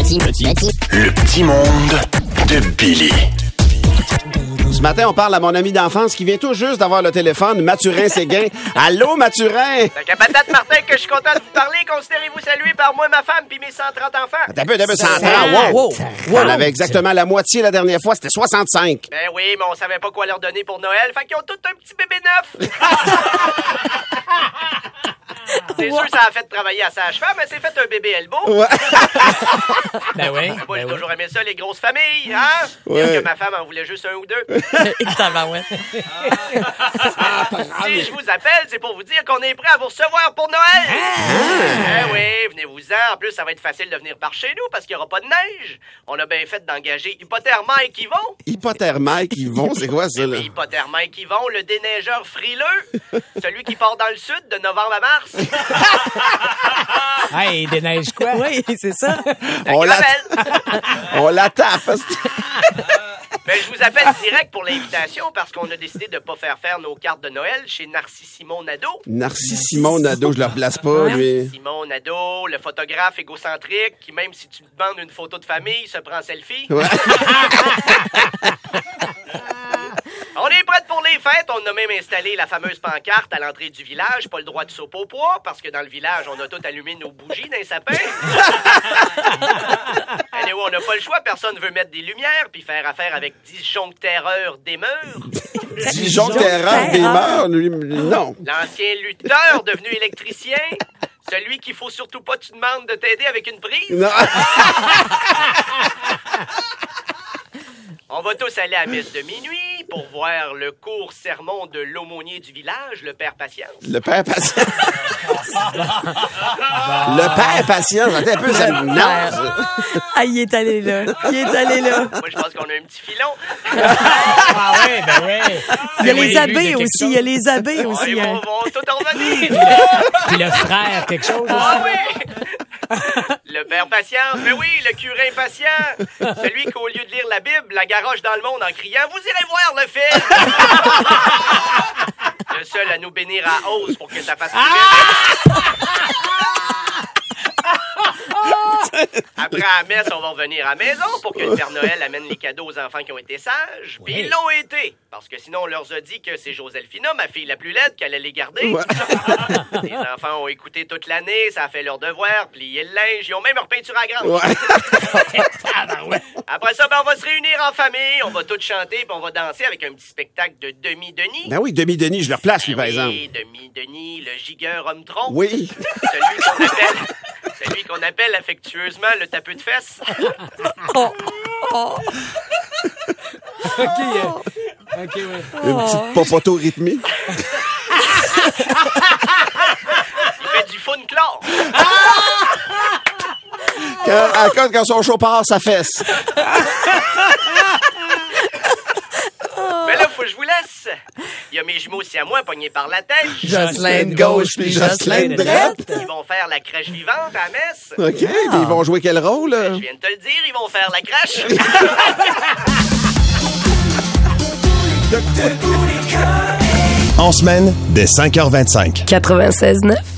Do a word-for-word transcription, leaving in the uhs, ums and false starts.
petit, petit, petit. Le petit monde de Billy. Ce matin, on parle à mon ami d'enfance qui vient tout juste d'avoir le téléphone, Mathurin-Séguin. Allô, Mathurin? Donc, à patate, Martin, que je suis content de vous parler. Considérez-vous salué par moi, ma femme, puis mes cent trente enfants. T'as peu, t'as peu, cent trente. Wow! Wow. On avait exactement la moitié la dernière fois, c'était soixante-cinq. Ben oui, mais on savait pas quoi leur donner pour Noël. Fait qu'ils ont tous un petit bébé neuf. C'est sûr, ça a fait travailler à sage-femme, mais c'est fait un bébé Elbow. Ouais. Ben oui. Moi, Ben j'ai oui. toujours aimé ça, les grosses familles, hein? Ouais. Dire que ma femme en voulait juste un ou deux. Tabarouette. Si je vous appelle, c'est pour vous dire qu'on est prêt à vous recevoir pour Noël. Eh oui, venez-vous-en. En plus, ça va être facile de venir par chez nous parce qu'il n'y aura pas de neige. On a bien fait d'engager Hypotherm Mike Yvon. Hypotherm Mike Yvon, c'est quoi ça, là? Oui, Hypotherm Mike Yvon, le déneigeur frileux. Celui qui part dans le sud de novembre à mars. Hey, il déneige quoi? Oui, c'est ça. On La l'attend. gravelle. On l'attend. parce que- Ben, je vous appelle direct pour l'invitation parce qu'on a décidé de pas faire faire nos cartes de Noël chez Narcisse Simon Nadeau. Narcisse Simon Nadeau, je le replace pas, lui. Simon Nadeau, le photographe égocentrique qui, même si tu te demandes une photo de famille, se prend selfie. Ouais. On est prêts pour les fêtes. On a même installé la fameuse pancarte à l'entrée du village. Pas le droit de soupe au poids parce que dans le village, on a tout allumé nos bougies dans les sapins. Allez, on n'a pas le choix. Personne veut mettre des lumières puis faire affaire avec disjoncteurs d'émeurs. Dijon Terreur des mœurs, lui, non. L'ancien lutteur devenu électricien. Celui qu'il faut surtout pas tu demandes de t'aider avec une prise. Non. On va tous aller à messe de minuit pour voir le court sermon de l'aumônier du village, le père Patience. Le père patient. Le père patient, attends un peu, ça me nage. Ah, il est allé là. Il est allé là. Moi, je pense qu'on a un petit filon. Ah oui, ben oui. Il y a Ben oui, les lui, abbés de quelque aussi. Il y a les abbés Ah, aussi. ils hein. vont, vont tout en revenir. Puis le frère, quelque chose. Ah oui! Le père Patience, mais oui, le curé impatient. Celui qu'au lieu de lire la Bible, la garoche dans le monde en criant « Vous irez voir le film! » Le seul à nous bénir à hausse pour que ça fasse plus vite. Après la messe, on va revenir à la maison pour que le Père Noël amène les cadeaux aux enfants qui ont été sages. Puis ils l'ont été. Parce que sinon, on leur a dit que c'est Joséphina, ma fille la plus laide, qu'elle allait les garder. Ouais. Les enfants ont écouté toute l'année, ça a fait leur devoir, plié le linge, ils ont même repeinturé à grande. Ouais. Après ça, ben, on va se réunir en famille, on va tous chanter, puis on va danser avec un petit spectacle de Demi-Denis. Ben oui, Demi-Denis, je le replace, lui, par exemple. Oui, Demi-Denis, le gigueur homme-tronc. Oui. Celui qu'on appelle, celui qu'on appelle affectueusement le tapeux de fesses. Oh, oh. OK, euh, OK, oui. Une petite popoto rythmée. Il fait du fun chlore. Quand, à cause quand son chaud part, ça fesse. Mais là, faut que je vous laisse. Il y a mes jumeaux aussi à moi, pognés par la tête. Jocelyn de gauche puis Jocelyn de droite. Ils vont faire la crèche vivante à la messe. OK, puis ils vont jouer quel rôle, là? Je viens de te le dire, ils vont faire la crèche. En semaine, dès cinq heures vingt-cinq. quatre-vingt-seize neuf